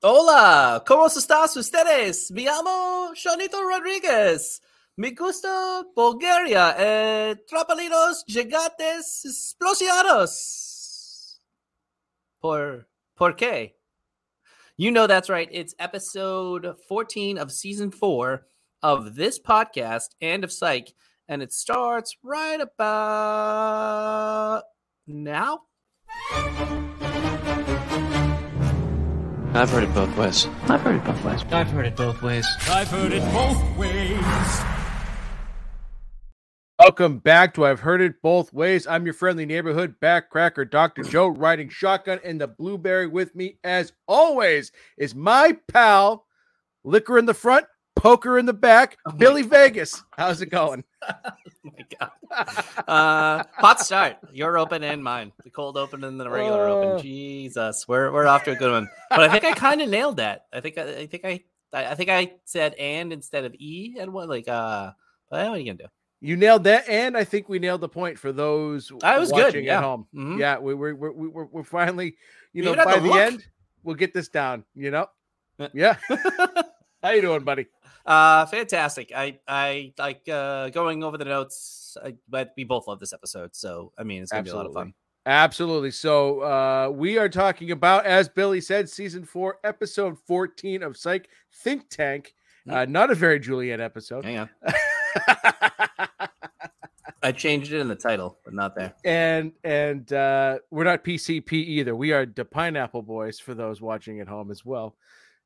Hola, ¿cómo estás ustedes? Me llamo Shonito Rodriguez. Me gusta Bulgaria. Tropalinos gigantes explosionados. ¿Por qué? You know that's right. It's episode 14 of season 4 of this podcast and of Psych, and it starts right about now. I've heard it both ways. I've heard it both ways. I've heard it both ways. I've heard it both ways. Welcome back to I've Heard It Both Ways. I'm your friendly neighborhood backcracker, Dr. Joe, riding shotgun in the Blueberry. With me, as always, is my pal, liquor in the front, poker in the back, Billy Vegas. How's it going? Oh my God. Hot start. Your open and mine. The cold open and the regular open. Jesus, we're off to a good one. But I think I kind of nailed that. I think I said and instead of e and what what are you gonna do? You nailed that, and I think we nailed the point for those watching at home. Mm-hmm. Yeah, we're finally, Maybe by the end, we'll get this down. Yeah. How you doing, buddy? Fantastic. I like going over the notes. But we both love this episode, so I mean it's gonna be a lot of fun. Absolutely. So we are talking about, as Billy said, season 4, episode 14 of Psych, Think Tank. Not a very Juliet episode. Hang on. I changed it in the title, but not there. And we're not PCP either. We are the Pineapple Boys for those watching at home as well.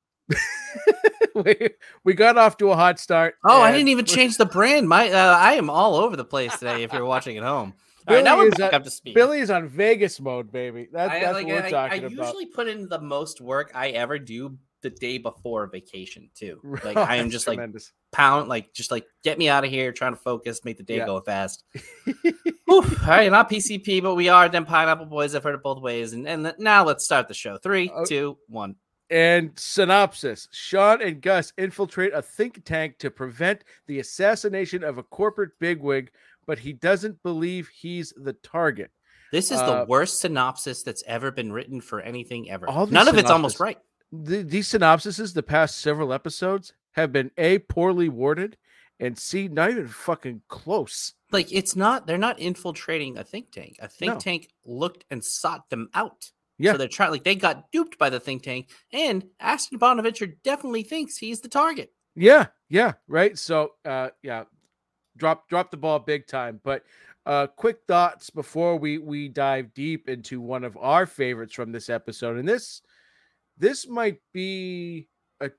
we got off to a hot start. Oh, I didn't even change the brand. I am all over the place today. If you're watching at home, all right, now we're back up to speed. Billy is on Vegas mode, baby. That's what we're talking about. I usually put in the most work I ever do the day before vacation too. Like I am just tremendous. Get me out of here, trying to focus, make the day go fast. All right, not PCP, but we are them Pineapple Boys. I've heard it both ways. And now let's start the show. 3, 2, 1. And synopsis: Sean and Gus infiltrate a think tank to prevent the assassination of a corporate bigwig, but he doesn't believe he's the target. This is the worst synopsis that's ever been written for anything ever. None of it's almost right. These synopsises, the past several episodes, have been A, poorly worded, and C, not even fucking close. Like, they're not infiltrating a think tank. A think tank looked and sought them out. Yeah. So they're trying, they got duped by the think tank, and Aston Bonaventure definitely thinks he's the target. Yeah, right. So, drop the ball big time. But quick thoughts before we dive deep into one of our favorites from this episode, and this might be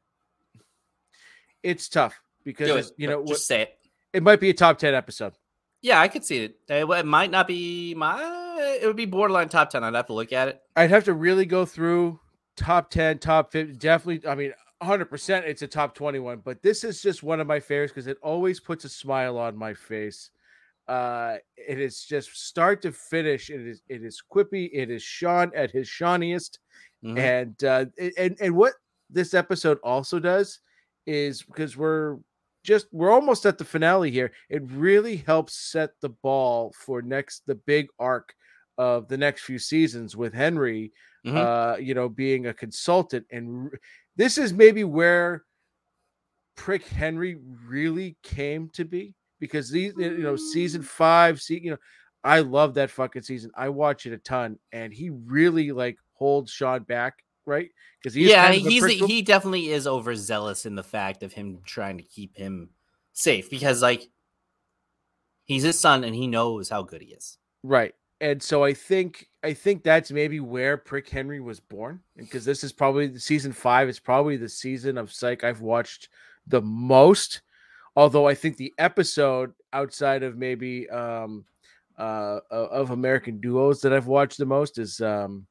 it's tough because just say it. It might be a top 10 episode. Yeah, I could see it. It might not be it would be borderline top 10. I'd have to look at it. I'd have to really go through top 10, top 50. Definitely. I mean, 100% it's a top 21, but this is just one of my favorites because it always puts a smile on my face. It is just start to finish. It is quippy. It is Sean at his Shauniest. Mm-hmm. And what this episode also does is, because we're almost at the finale here, it really helps set the ball for the big arc of the next few seasons with Henry, being a consultant. And this is maybe where Prick Henry really came to be, because these, season 5, I love that fucking season. I watch it a ton, and he really holds Sean back, right? Because he definitely is overzealous in the fact of him trying to keep him safe, because he's his son and he knows how good he is. Right. And so I think that's maybe where Prick Henry was born, because this is probably season 5 is probably the season of Psych I've watched the most. Although I think the episode outside of maybe of American Duos that I've watched the most is the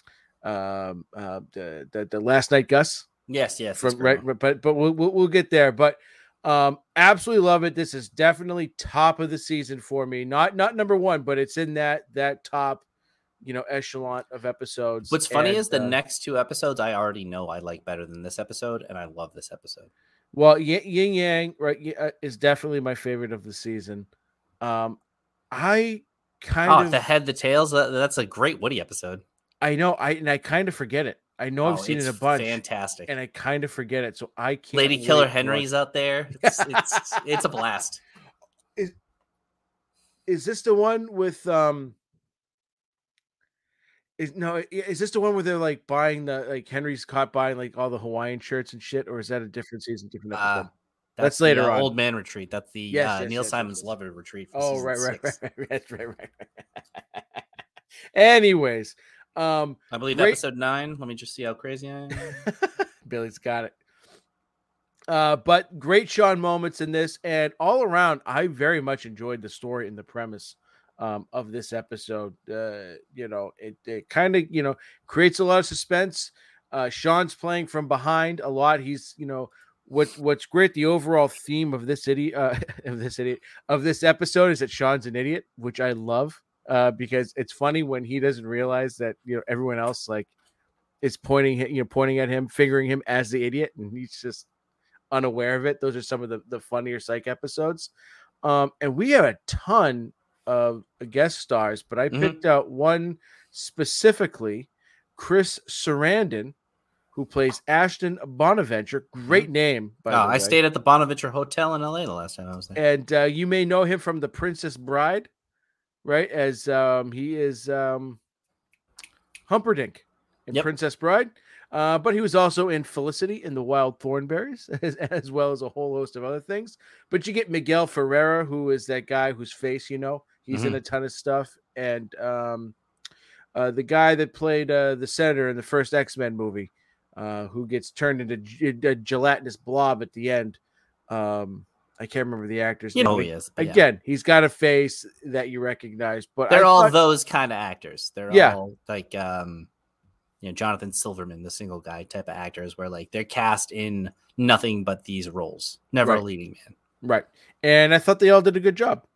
Last Night Gus. Yes. But we'll get there. But absolutely love it. This is definitely top of the season for me. Not number 1, but it's in that top, echelon of episodes. What's funny is the next 2 episodes I already know I like better than this episode, and I love this episode. Well, Yin Yang, right, is definitely my favorite of the season. I kind of the head, the tails. That's a great Woody episode. I know. I kind of forget it. I know I've seen it a bunch. Fantastic. And I kind of forget it. So I can't. Lady Killer Henry's out there. It's a blast. Is this the one with is this the one where they're like buying Henry's caught buying like all the Hawaiian shirts and shit, or is that a different season, different episode? That's later on. Old Man Retreat. That's the Neil Simon's Lover Retreat. Oh, right. Anyways, I believe episode 9. Let me just see how crazy I am. Billy's got it. But great Sean moments in this, and all around, I very much enjoyed the story and the premise of this episode. It kind of creates a lot of suspense. Sean's playing from behind a lot. He's what's great. The overall theme of this this episode is that Sean's an idiot, which I love because it's funny when he doesn't realize that everyone else is pointing at him, figuring him as the idiot, and he's just unaware of it. Those are some of the funnier psych episodes. And we have a ton of guest stars, but I picked out one specifically, Chris Sarandon, who plays Ashton Bonaventure. Great name, by the way. I stayed at the Bonaventure Hotel in LA the last time I was there. And you may know him from The Princess Bride, right? As he is Humperdinck in Princess Bride. But he was also in Felicity in The Wild Thornberrys, as well as a whole host of other things. But you get Miguel Ferreira, who is that guy whose face he's in a ton of stuff. And the guy that played the senator in the first X-Men movie, who gets turned into a gelatinous blob at the end. I can't remember the actor's name. Who he is. Again, he's got a face that you recognize. But they're all those kind of actors. They're all like... Jonathan Silverman, the single guy type of actors, where they're cast in nothing but these roles, never a leading man. Right. And I thought they all did a good job.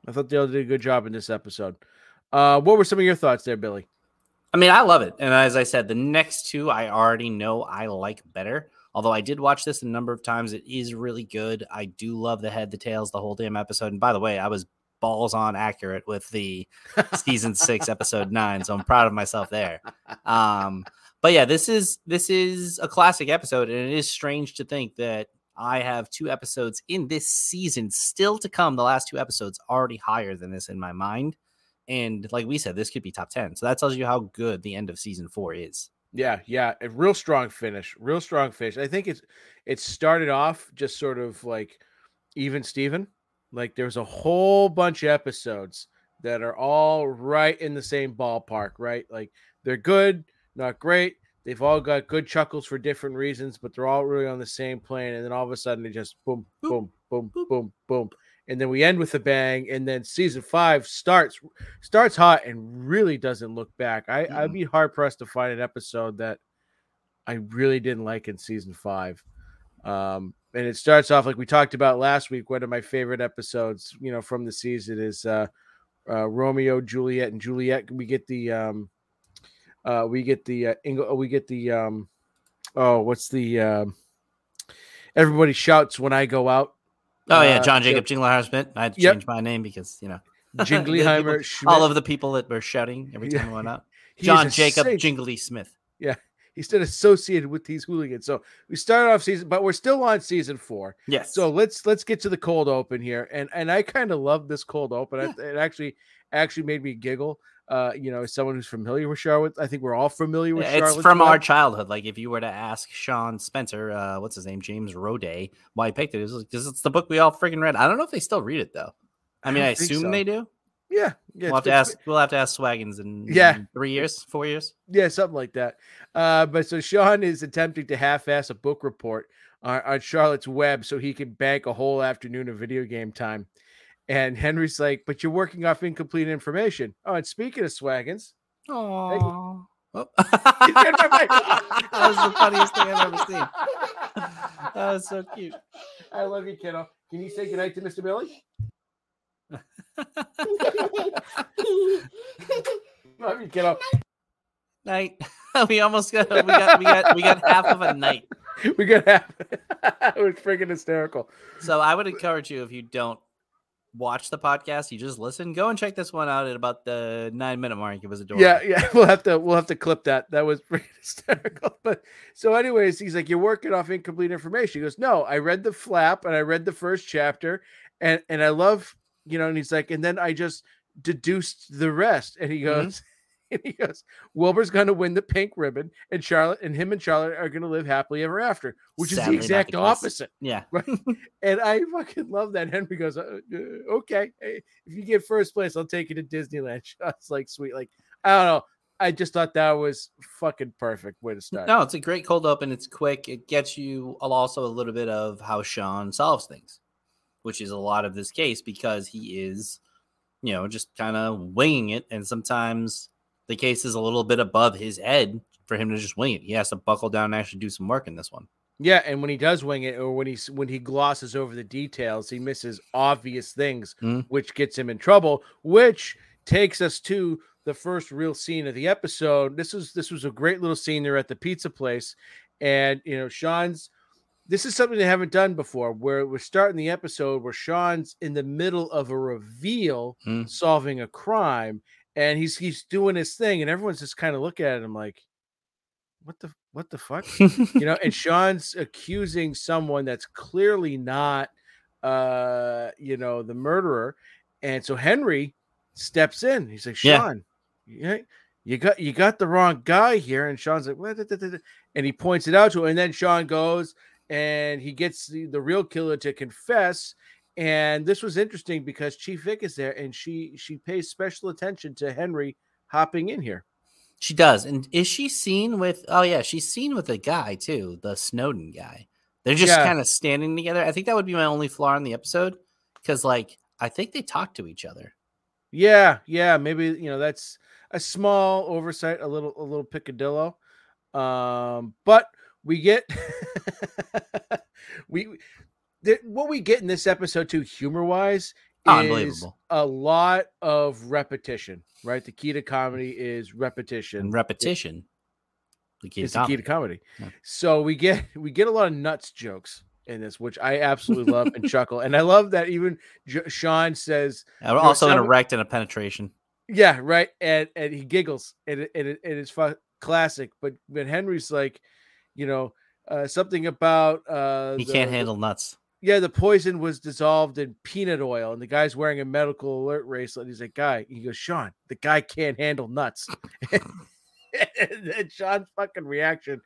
In this episode. What were some of your thoughts there, Billy? I mean, I love it. And as I said, the next two I already know I like better. Although I did watch this a number of times. It is really good. I do love the head, the tails, the whole damn episode. And by the way, I was balls on accurate with the season 6 episode 9, so I'm proud of myself there. But yeah, this is a classic episode, and it is strange to think that I have 2 episodes in this season still to come. The last 2 episodes already higher than this in my mind, and like we said, this could be top 10. So that tells you how good the end of season 4 is. Yeah, a real strong finish. I think it started off just sort of like even Steven. There's a whole bunch of episodes that are all right in the same ballpark, right? They're good, not great. They've all got good chuckles for different reasons, but they're all really on the same plane. And then all of a sudden, it just boom, boom, boom, boom, boom. And then we end with a bang. And then season 5 starts hot and really doesn't look back. I'd be hard pressed to find an episode that I really didn't like in season 5. And it starts off like we talked about last week. One of my favorite episodes, from the season is Romeo, Juliet, and Juliet. We get the everybody shouts when I go out. Oh yeah, John Jacob Jingleheimer Schmidt. I had to change my name because Jingleheimer Schmidt. All of the people that were shouting every time I went out. John Jacob Jingly Smith. Yeah. He's still associated with these hooligans. So we started off season, but we're still on season 4. Yes. So let's get to the cold open here. And I kind of love this cold open. Yeah. It actually made me giggle. As someone who's familiar with Charlotte, I think we're all familiar with Charlotte. It's from our childhood. If you were to ask Sean Spencer, what's his name, James Roday, why he picked it, because it's the book we all freaking read. I don't know if they still read it though. I mean, I assume they do. Yeah. We'll have to ask Swaggins in 3 years, 4 years. Yeah, something like that. But so Sean is attempting to half-ass a book report on Charlotte's web so he can bank a whole afternoon of video game time. And Henry's like, but you're working off incomplete information. Oh, and speaking of Swaggins. Oh. That was the funniest thing I've ever seen. That was so cute. I love you, kiddo. Can you say goodnight to Mr. Billy? Love you, kiddo. Night. We almost got we got half of a night. We got half. It was freaking hysterical. So I would encourage you, if you don't watch the podcast, you just listen, go and check this one out at about the 9-minute mark. It was adorable. Yeah. We'll have to clip that. That was pretty hysterical. But so anyways, he's like, you're working off incomplete information. He goes, no, I read the flap and I read the first chapter and I love, and he's like, and then I just deduced the rest. And he goes, Wilbur's going to win the pink ribbon and Charlotte are going to live happily ever after, which Sadly, is the exact opposite. Yeah. Right. And I fucking love that. Henry goes, okay, hey, if you get first place, I'll take you to Disneyland. It's like, sweet. Like, I don't know. I just thought that was fucking perfect way to start. No, it's a great cold open. It's quick. It gets you also a little bit of how Sean solves things, which is a lot of this case because he is, just kind of winging it. And sometimes the case is a little bit above his head for him to just wing it. He has to buckle down and actually do some work in this one. Yeah, and when he does wing it, or when he glosses over the details, he misses obvious things, which gets him in trouble. Which takes us to the first real scene of the episode. This was a great little scene there at the pizza place, and Sean's. This is something they haven't done before, where we're starting the episode where Sean's in the middle of a reveal, solving a crime. And he's doing his thing, and everyone's just kind of looking at him like, what the fuck? And Sean's accusing someone that's clearly not, the murderer. And so Henry steps in. He's like, Sean, you got the wrong guy here. And Sean's like, what? And he points it out to him. And then Sean goes and he gets the real killer to confess. And this was interesting because Chief Vic is there, and she pays special attention to Henry hopping in here. She does. And is she seen with? Oh yeah, she's seen with a guy too, the Snowden guy. They're just kind of standing together. I think that would be my only flaw in the episode because, I think they talk to each other. Yeah. Maybe that's a small oversight, a little picadillo. But we get what we get in this episode too, humor-wise, is a lot of repetition, right? The key to comedy is repetition. And repetition. The key to comedy. Yeah. So we get a lot of nuts jokes in this, which I absolutely love and chuckle. And I love that even Sean says... also an erect and a penetration. Yeah, right. And he giggles. And it's classic. But Henry's like, something about... he can't handle nuts. Yeah, the poison was dissolved in peanut oil, and the guy's wearing a medical alert bracelet. He's like, he goes, Sean, the guy can't handle nuts. and Sean's fucking reaction,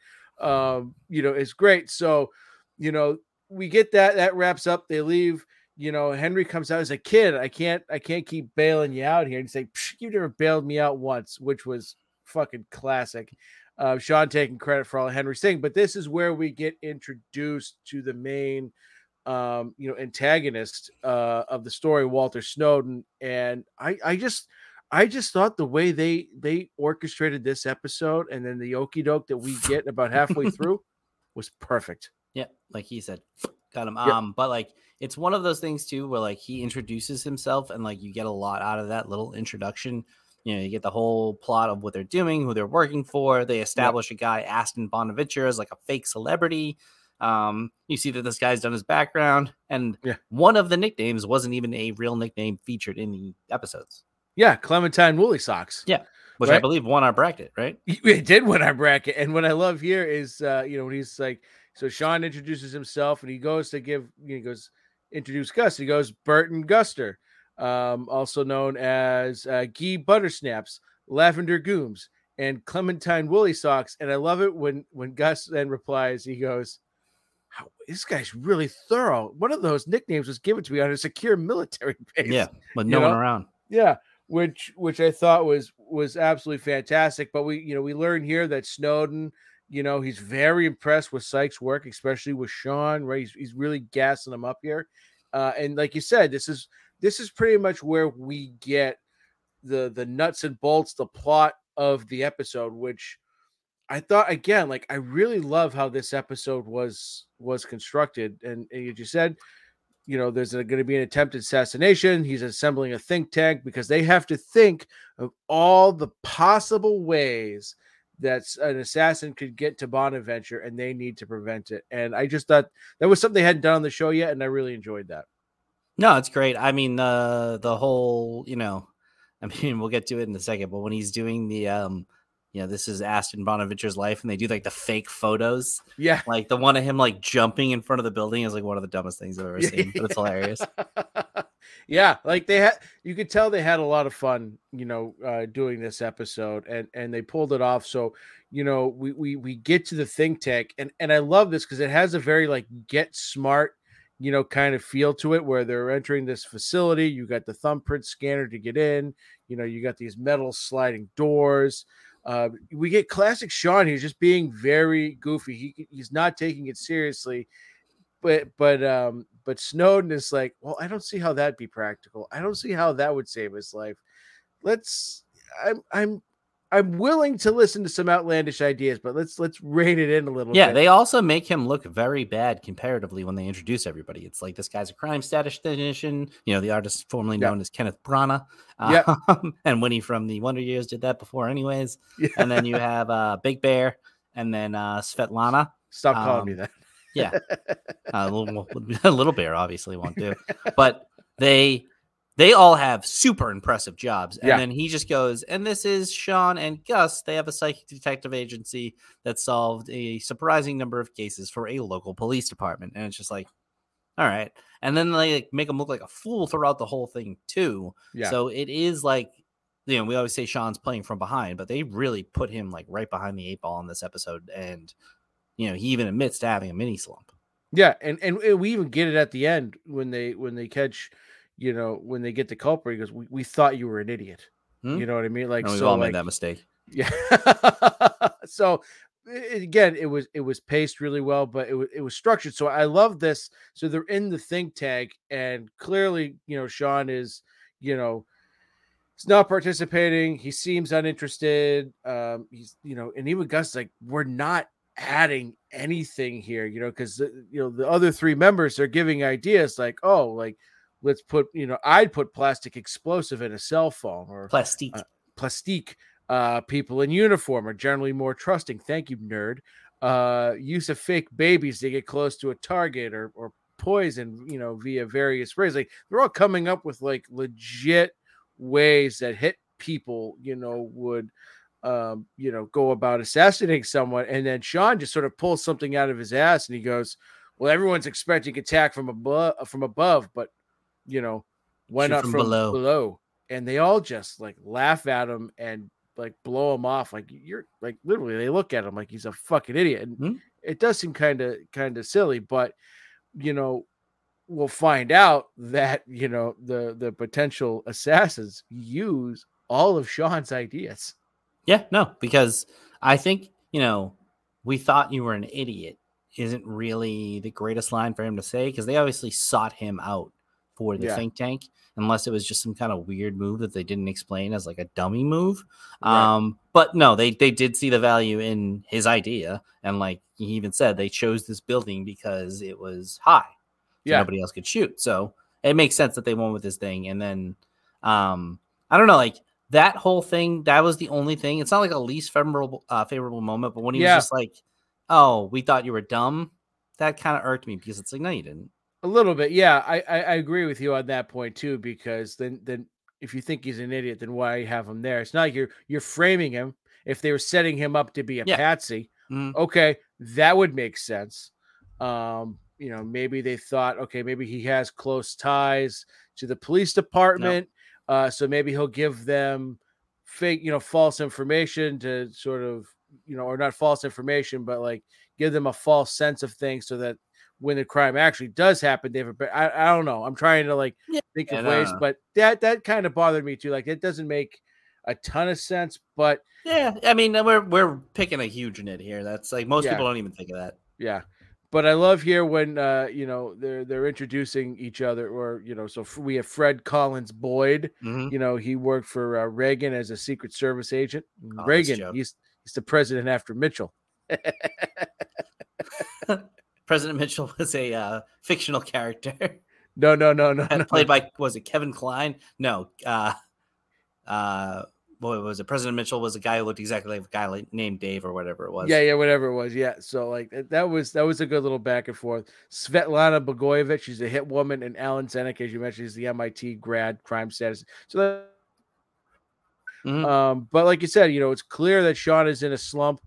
is great. So, we get that wraps up. They leave. Henry comes out as a kid. I can't keep bailing you out here. And he's like, you've never bailed me out once, which was fucking classic. Sean taking credit for all of Henry's thing, but this is where we get introduced to the main antagonist of the story, Walter Snowden. And I just thought the way they orchestrated this episode and then the okie doke that we get about halfway through was perfect. Yeah, like he said, got him. Yep. But it's one of those things too where he introduces himself and you get a lot out of that little introduction. You get the whole plot of what they're doing, who they're working for. They establish a guy, Aston Bonaventure, as a fake celebrity. You see that this guy's done his background, and one of the nicknames wasn't even a real nickname featured in the episodes. Yeah, Clementine Woolly Socks. Yeah, which I believe won our bracket, right? It did win our bracket. And what I love here is, when he's like, so Sean introduces himself, and he goes to introduce Gus. He goes, Burton Guster, also known as Guy Buttersnaps, Lavender Gooms, and Clementine Woolly Socks. And I love it when Gus then replies, he goes, this guy's really thorough. One of those nicknames was given to me on a secure military base. Yeah, with no one around. Yeah, which I thought was absolutely fantastic. But we learn here that Snowden, he's very impressed with Sykes' work, especially with Sean. Right, he's really gassing him up here. And like you said, this is pretty much where we get the nuts and bolts, the plot of the episode, which I thought, again, I really love how this episode was constructed. And as you said, there's going to be an attempted assassination. He's assembling a think tank because they have to think of all the possible ways that an assassin could get to Bonaventure, and they need to prevent it. And I just thought that was something they hadn't done on the show yet, and I really enjoyed that. No, it's great. I mean, the whole, I mean, we'll get to it in a second, but when he's doing the, this is Aston Bonaventure's life, and they do like the fake photos. Yeah. Like the one of him like jumping in front of the building is like one of the dumbest things I've ever seen, but it's hilarious. Yeah, like you could tell they had a lot of fun, doing this episode, and they pulled it off. So, we get to the think tank, and I love this because it has a very like Get Smart, kind of feel to it, where they're entering this facility. You got the thumbprint scanner to get in. You got these metal sliding doors. We get classic Sean. He's just being very goofy. He's not taking it seriously. But Snowden is like, well, I don't see how that'd be practical. I don't see how that would save his life. I'm willing to listen to some outlandish ideas, but let's rein it in a little bit. Yeah, they also make him look very bad comparatively when they introduce everybody. It's like this guy's a crime statistician, the artist formerly known as Kenneth Branagh. And Winnie from the Wonder Years did that before anyways. Yeah. And then you have Big Bear and then Svetlana. Stop calling me that. Yeah. A little Bear obviously won't do. But they all have super impressive jobs. And then he just goes, and this is Sean and Gus. They have a psychic detective agency that solved a surprising number of cases for a local police department. And it's just like, all right. And then they make him look like a fool throughout the whole thing too. Yeah. So it is like, we always say Sean's playing from behind, but they really put him like right behind the eight ball in this episode. And, he even admits to having a mini slump. Yeah. And we even get it at the end when they catch, when they get the culprit, he goes, we thought you were an idiot. You know what I mean? Like, we've all made that mistake. Yeah. So again, it was paced really well, but it was structured. So I love this. So they're in the think tank, and clearly, Sean is, he's not participating. He seems uninterested. He's, and even Gus is like, we're not adding anything here, because the other three members are giving ideas like, oh, like, let's put, I'd put plastic explosive in a cell phone, or plastique. People in uniform are generally more trusting. Thank you, nerd. Use of fake babies to get close to a target, or poison, via various ways. Like, they're all coming up with like legit ways that hit people, would go about assassinating someone. And then Sean just sort of pulls something out of his ass, and he goes, well, everyone's expecting attack from above, but why not from below? And they all just like laugh at him and like blow him off. Like, you're like, literally, they look at him like he's a fucking idiot. And it does seem kind of silly, but we'll find out that, the potential assassins use all of Sean's ideas. Yeah, no, because I think, we thought you were an idiot isn't really the greatest line for him to say, because they obviously sought him out for the think tank, unless it was just some kind of weird move that they didn't explain as like a dummy move. Right. But no, they did see the value in his idea. And like he even said, they chose this building because it was high. So nobody else could shoot. So it makes sense that they went with this thing. And then I don't know, like that whole thing, that was the only thing. It's not like a least favorable moment, but when he was just like, oh, we thought you were dumb, that kind of irked me, because it's like, no, you didn't. A little bit. Yeah, I agree with you on that point too, because then if you think he's an idiot, then why have him there? It's not like you're framing him. If they were setting him up to be a patsy, okay, that would make sense. Maybe they thought, okay, maybe he has close ties to the police department. So maybe he'll give them fake, false information to sort of, or not false information, but like give them a false sense of things, so that when the crime actually does happen, they have I don't know. I'm trying to think of ways, but that kind of bothered me too. Like, it doesn't make a ton of sense, but yeah, I mean, we're picking a huge nit here. That's like, most people don't even think of that. Yeah. But I love here when they're introducing each other, or so we have Fred Collins Boyd. He worked for Reagan as a Secret Service agent. Reagan, he's the president after Mitchell. President Mitchell was a fictional character. No. Played by, was it Kevin Kline? No. what was it? President Mitchell was a guy who looked exactly like a guy named Dave or whatever it was. Yeah, whatever it was. Yeah. So like that was a good little back and forth. Svetlana Bogoyevich, she's a hit woman, and Alan Zenek, as you mentioned, is the MIT grad, crime status. So but like you said, it's clear that Sean is in a slump.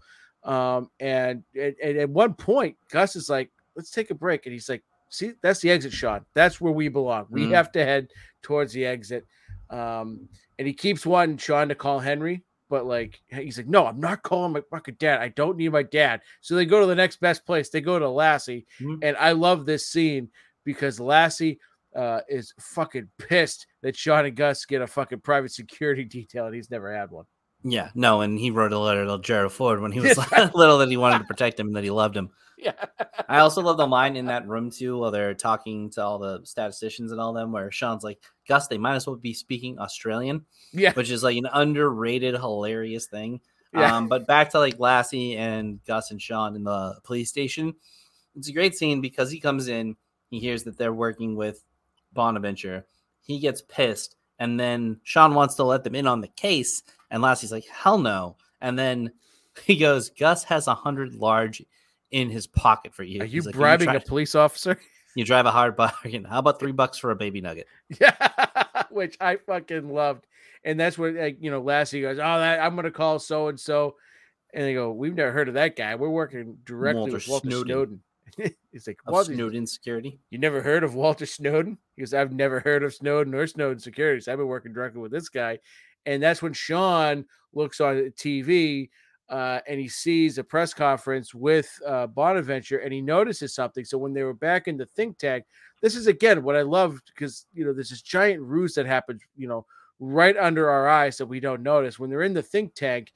And at one point, Gus is like, let's take a break. And he's like, see, that's the exit, Sean. That's where we belong. We have to head towards the exit. And he keeps wanting Sean to call Henry, but like, he's like, no, I'm not calling my fucking dad. I don't need my dad. So they go to the next best place. They go to Lassie. And I love this scene because Lassie is fucking pissed that Sean and Gus get a fucking private security detail and he's never had one. Yeah, no, and he wrote a letter to Gerald Ford when he was little that he wanted to protect him and that he loved him. Yeah. I also love the line in that room too, while they're talking to all the statisticians and all them, where Sean's like, Gus, they might as well be speaking Australian. Yeah. Which is like an underrated, hilarious thing. Yeah. But back to like Lassie and Gus and Sean in the police station. It's a great scene because he comes in, he hears that they're working with Bonaventure. He gets pissed, and then Sean wants to let them in on the case, and Lassie's like, hell no. And then he goes, Gus has 100 large in his pocket for you. Are you bribing a police officer? You drive a hard bargain. How about $3 for a baby nugget? Yeah, which I fucking loved. And that's where, like, Lassie goes, I'm going to call so-and-so. And they go, we've never heard of that guy. We're working directly with Walter Snowden. He's like, Snowden Security? You never heard of Walter Snowden? He goes, I've never heard of Snowden or Snowden Security. So I've been working directly with this guy. And that's when Sean looks on TV and he sees a press conference with Bonaventure and he notices something. So when they were back in the think tank, this is, again, what I loved because, there's this giant ruse that happens, right under our eyes that we don't notice. When they're in the think tank,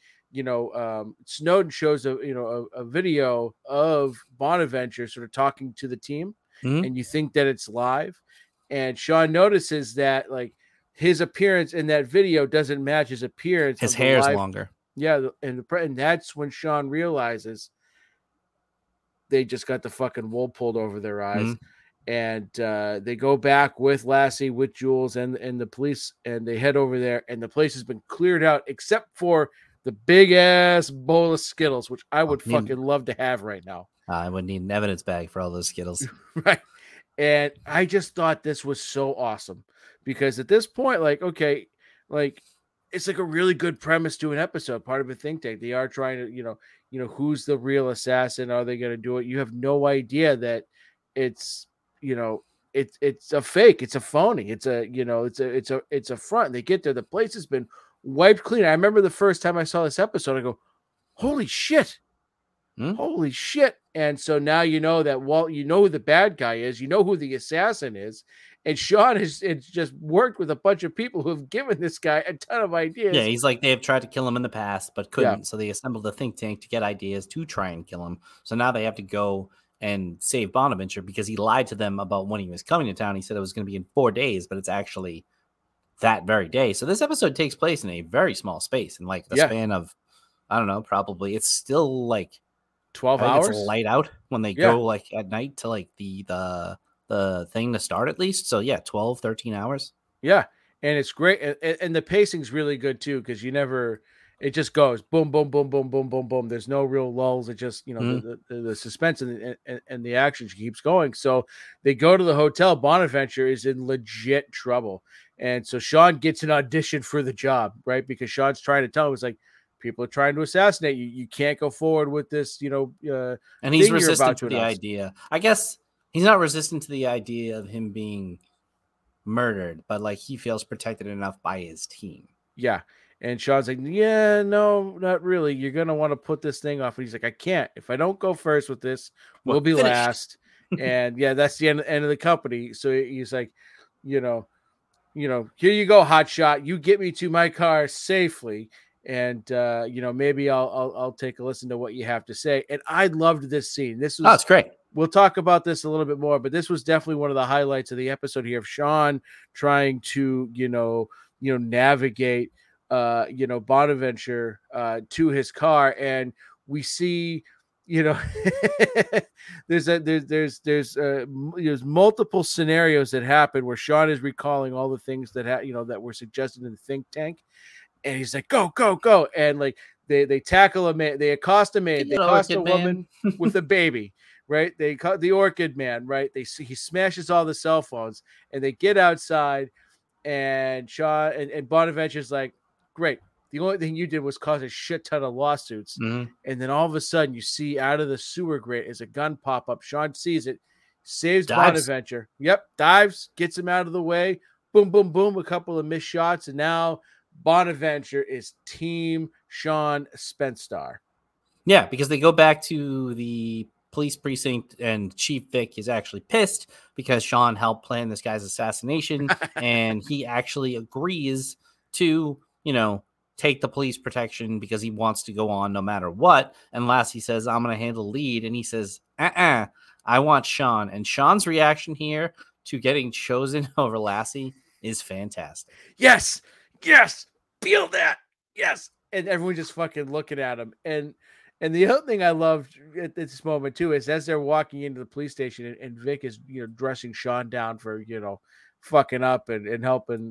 Snowden shows a video of Bonaventure sort of talking to the team and you think that it's live. And Sean notices that like his appearance in that video doesn't match his appearance. His hair's longer. Yeah. And that's when Sean realizes they just got the fucking wool pulled over their eyes. And they go back with Lassie, with Jules and the police, and they head over there and the place has been cleared out except for the big ass bowl of Skittles, which I would fucking love to have right now. I would need an evidence bag for all those Skittles. Right. And I just thought this was so awesome because at this point, like, okay, like it's like a really good premise to an episode, part of a think tank. They are trying to, who's the real assassin? Are they going to do it? You have no idea that it's, it's a fake. It's a phony. It's a front. They get there. The place has been wiped clean. I remember the first time I saw this episode, I go, holy shit. Holy shit. And so now you know that Walt, who the bad guy is, who the assassin is. And Sean has just worked with a bunch of people who have given this guy a ton of ideas. Yeah, he's like, they have tried to kill him in the past, but couldn't. Yeah. So they assembled a think tank to get ideas to try and kill him. So now they have to go and save Bonaventure because he lied to them about when he was coming to town. He said it was going to be in 4 days, but it's actually that very day. So this episode takes place in a very small space in like the span of, I don't know, probably it's still like 12 hours. It's light out when they go like at night to like the thing to start at least. So 12, 13 hours. Yeah. And it's great. And the pacing's really good too. Cause it just goes boom, boom, boom, boom, boom, boom, boom. There's no real lulls. It just, the suspense and the action keeps going. So they go to the hotel. Bonaventure is in legit trouble. And so Sean gets an audition for the job, right? Because Sean's trying to tell him, it's like, people are trying to assassinate you. You can't go forward with this, and he's resistant to the idea. I guess he's not resistant to the idea of him being murdered, but like he feels protected enough by his team. Yeah. And Sean's like, yeah, no, not really. You're going to want to put this thing off. And he's like, I can't. If I don't go first with this, we'll be finished. Last. And that's the end of the company. So he's like, here you go, hotshot. You get me to my car safely. And, maybe I'll take a listen to what you have to say. And I loved this scene. This was, it's great. We'll talk about this a little bit more, but this was definitely one of the highlights of the episode here of Sean trying to, navigate, Bonaventure to his car. And we see, there's multiple scenarios that happen where Sean is recalling all the things that that were suggested in the think tank. and he's like, go, go, go. And like they tackle a man, they accost a man, they accost a woman with a baby, right? They call the Orchid Man, right? He smashes all the cell phones, and they get outside, and Sean and Bonaventure's like, great. The only thing you did was cause a shit ton of lawsuits. Mm-hmm. And then all of a sudden you see out of the sewer grate as a gun pop up. Sean sees it, saves Bonaventure. Yep. Dives, gets him out of the way. Boom, boom, boom. A couple of missed shots. And now Bonaventure is Team Sean Spence-Star. Yeah, because they go back to the police precinct, and Chief Vic is actually pissed because Sean helped plan this guy's assassination. And he actually agrees to, take the police protection because he wants to go on no matter what. And Lassie says, I'm going to handle lead. And he says, I want Sean. And Sean's reaction here to getting chosen over Lassie is fantastic. Yes. Feel that. Yes. And everyone just fucking looking at him. And the other thing I loved at this moment too is as they're walking into the police station, and Vic is, dressing Sean down for, fucking up and helping,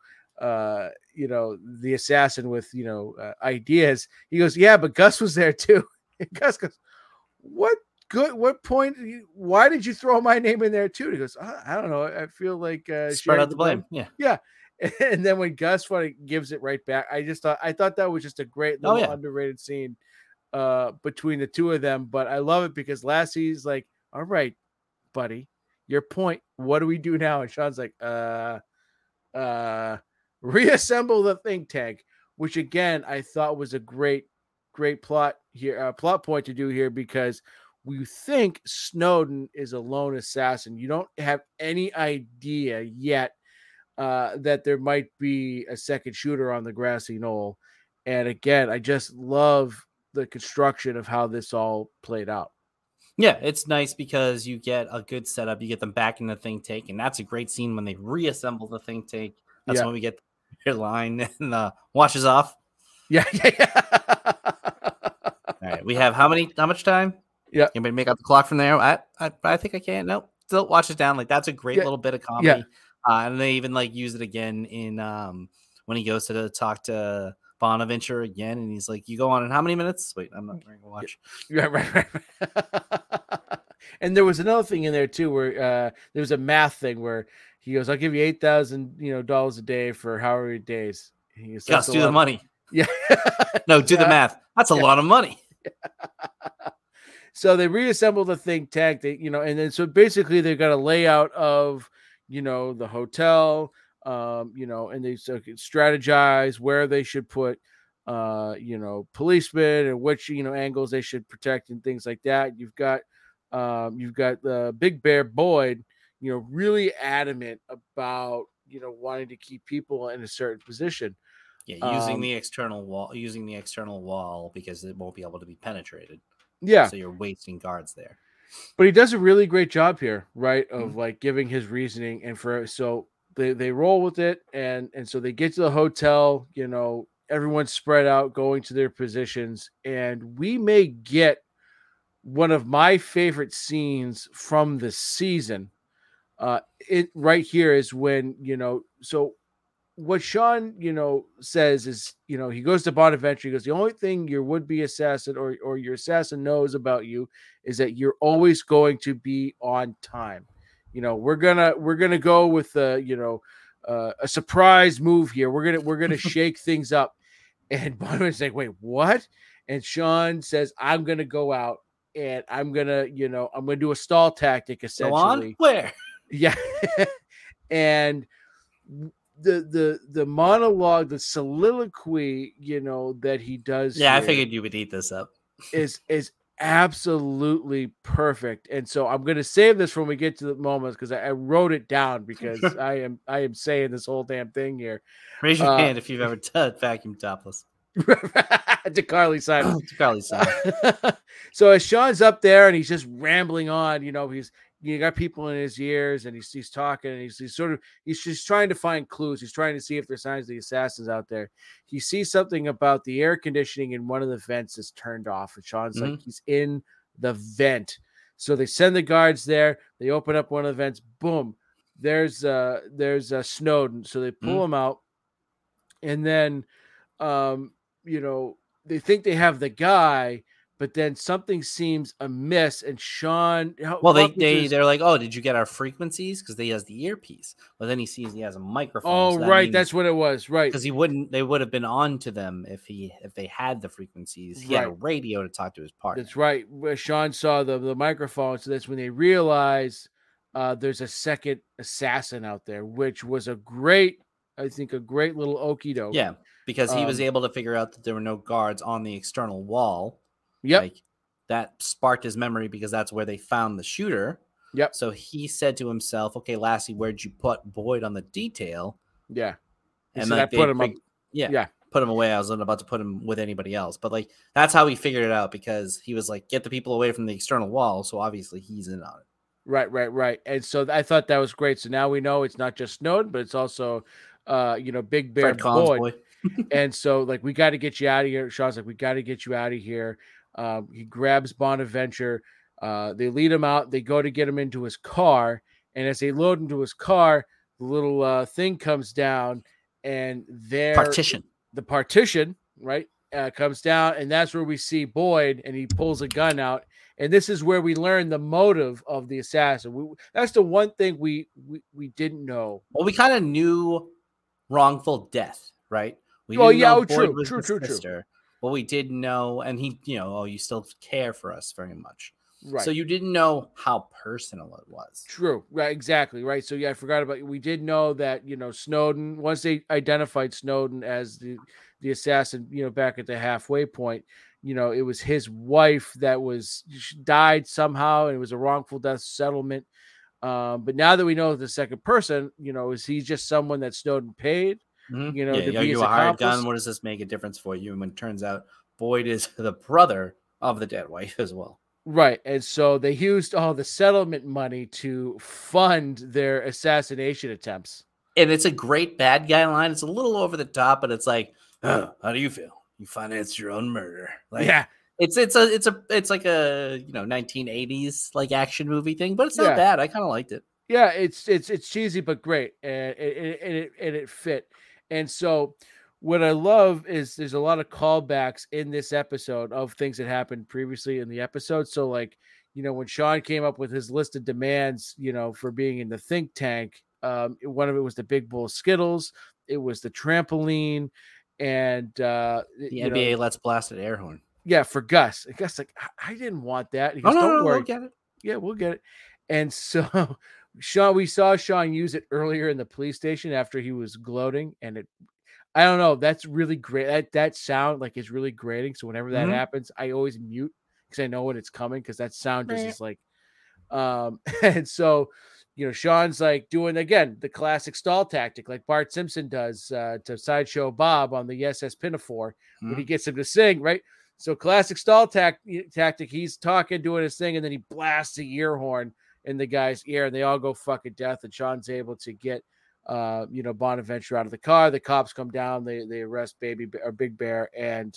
the assassin with, ideas. He goes, yeah, but Gus was there too. And Gus goes, what point? Why did you throw my name in there too? And he goes, I don't know. I feel like spread out the blame. Yeah. And then when Gus finally gives it right back, I thought that was just a great little underrated scene between the two of them. But I love it because Lassie's like, all right, buddy, your point. What do we do now? And Sean's like, reassemble the think tank, which again I thought was a great plot here, plot point to do here, because we think Snowden is a lone assassin. You don't have any idea yet that there might be a second shooter on the grassy knoll. And again, I just love the construction of how this all played out. Yeah, it's nice because you get a good setup. You get them back in the think tank, and that's a great scene when they reassemble the think tank. That's when we get your line and washes off. Yeah. All right, we have how much time? Yeah. Anybody make out the clock from there? I think I can. No, still watch it down. Like that's a great little bit of comedy. Yeah. And they even use it again in when he goes to talk to Bonaventure again, and he's like, "You go on in how many minutes?" Wait, I'm not trying to watch. Yeah, right. And there was another thing in there too, where there was a math thing where he goes, "I'll give you $8,000, dollars a day for however many days." He goes, "Just do the money." Yeah. No, do the math. That's a lot of money. So they reassemble the think tank. They, and then so basically they've got a layout of, the hotel, and they strategize where they should put, policemen and which, angles they should protect and things like that. You've got the Big Bear Boyd, really adamant about, wanting to keep people in a certain position. Yeah, using the external wall because it won't be able to be penetrated. Yeah. So you're wasting guards there. But he does a really great job here, right? Of like giving his reasoning, and so they roll with it, and so they get to the hotel, everyone's spread out going to their positions, and we may get one of my favorite scenes from the season. It right here is when, so what Sean, says is, he goes to Bonaventure. He goes, the only thing your would-be assassin or your assassin knows about you is that you're always going to be on time. We're gonna go with a surprise move here. We're gonna shake things up. And Bonaventure's like, wait, what? And Sean says, I'm gonna go out and I'm gonna do a stall tactic essentially. Go on? Where? Yeah. And the monologue, the soliloquy, that he does. Yeah, I figured you would eat this up. Is absolutely perfect. And so I'm going to save this when we get to the moments, because I wrote it down because I am saying this whole damn thing here. Raise your hand if you've ever done vacuum topless. To Carly Simon. To Carly Simon. So as Sean's up there and he's just rambling on, you got people in his ears, and he's talking, and he's just trying to find clues. He's trying to see if there's signs of the assassins out there. He sees something about the air conditioning in one of the vents is turned off, and Sean's like, he's in the vent. So they send the guards there. They open up one of the vents. Boom. There's Snowden. So they pull him out, and then they think they have the guy, but then something seems amiss. And Sean, well, they're like, oh, did you get our frequencies? Because he has the earpiece, but then he sees he has a microphone. Oh, so right, that's what it was, right? Because they would have been on to them if they had the frequencies. He had a radio to talk to his partner. That's right. Sean saw the microphone, so that's when they realized there's a second assassin out there, which was a great little okie doke. Yeah, because he was able to figure out that there were no guards on the external wall. Yep. Like, that sparked his memory because that's where they found the shooter. Yep. So he said to himself, okay, Lassie, where'd you put Boyd on the detail? Yeah. And like, I put him up. Yeah. Put him away. I wasn't about to put him with anybody else. But like, that's how he figured it out, because he was like, get the people away from the external wall. So obviously he's in on it. Right. And so I thought that was great. So now we know it's not just Snowden, but it's also, Big Bear Boyd. And so, like, we got to get you out of here. Sean's like, we got to get you out of here. He grabs Bonaventure. They lead him out. They go to get him into his car. And as they load into his car, the little thing comes down, and the partition, right, comes down. And that's where we see Boyd, and he pulls a gun out. And this is where we learn the motive of the assassin. That's the one thing we didn't know. Well, we kind of knew wrongful death, right? True. Well, we did know, and he, you still care for us very much. Right. So you didn't know how personal it was. True. Right. Exactly. Right. So I forgot about. We did know that Snowden. Once they identified Snowden as the assassin, back at the halfway point, it was his wife that died somehow, and it was a wrongful death settlement. But now that we know the second person, is he just someone that Snowden paid? Mm-hmm. Are you a hired gun? What does this make a difference for you? And when it turns out Boyd is the brother of the dead wife as well. Right. And so they used all the settlement money to fund their assassination attempts. And it's a great bad guy line. It's a little over the top, but it's like, how do you feel? You financed your own murder. Like, yeah. It's like a 1980s like action movie thing, but it's not bad. I kind of liked it. Yeah, it's cheesy but great, and it fit. And so what I love is there's a lot of callbacks in this episode of things that happened previously in the episode. So like, when Sean came up with his list of demands, for being in the think tank, one of it was the Big Bull Skittles, it was the trampoline, and the NBA Let's Blast It air horn. Yeah, for Gus. Gus like, I didn't want that. He goes, don't worry. We'll get it. Yeah, we'll get it. And so we saw Sean use it earlier in the police station after he was gloating, and I don't know, that's really great. That sound like is really grating. So whenever that happens, I always mute because I know when it's coming, because that sound just is like and so Sean's like doing again the classic stall tactic like Bart Simpson does to Sideshow Bob on the SS Pinafore when he gets him to sing, right? So classic stall tactic. He's talking, doing his thing, and then he blasts the ear horn in the guy's ear, and they all go fucking death. And Sean's able to get, Bonaventure out of the car. The cops come down. They arrest Big Bear, and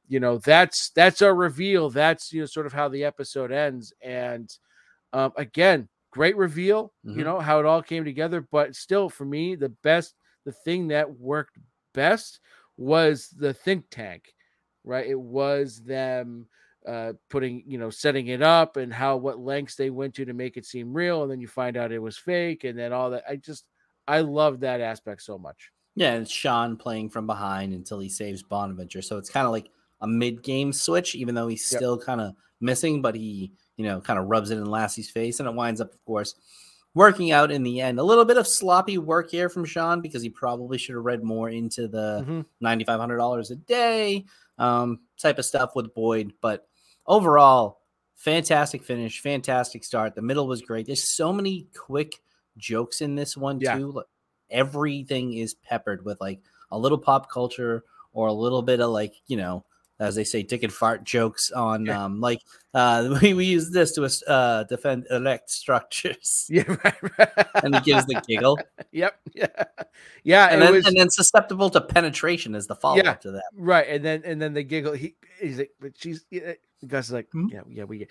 that's our reveal. That's sort of how the episode ends. And again, great reveal. How it all came together. But still, for me, the thing that worked best was the think tank. Right, it was them putting, setting it up, and what lengths they went to make it seem real, and then you find out it was fake, and then all that. I love that aspect so much. Yeah, it's Sean playing from behind until he saves Bonaventure, so it's kind of like a mid-game switch, even though he's still kind of missing, but he, kind of rubs it in Lassie's face, and it winds up, of course, working out in the end. A little bit of sloppy work here from Sean because he probably should have read more into the $9,500 a day type of stuff with Boyd. But overall, fantastic finish, fantastic start. The middle was great. There's so many quick jokes in this one too. Like, everything is peppered with like a little pop culture or a little bit of like, as they say, dick and fart jokes on we use this to defend elect structures. Yeah, right. And he gives the giggle. Yep. Yeah. And then susceptible to penetration is the follow-up to that. Right. And then the giggle. He's like, but she's Gus is like, yeah, we get.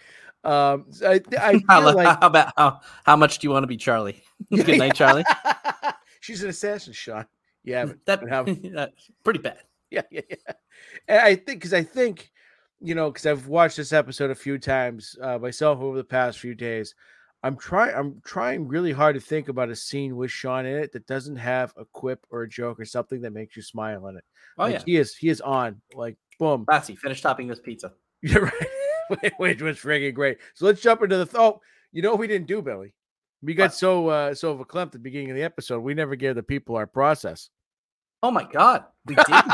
I how much do you want to be Charlie? Good night, Charlie. She's an assassin, Sean. Yeah, pretty bad. Yeah. And I think, because I've watched this episode a few times myself over the past few days. I'm trying really hard to think about a scene with Sean in it that doesn't have a quip or a joke or something that makes you smile in it. Oh like yeah, he is on, like, boom. Lassie, finish topping this pizza. You're right. Which was freaking great. So let's jump into you know what we didn't do, Billy? We got so verklempt at the beginning of the episode, we never gave the people our process. Oh my god, we didn't.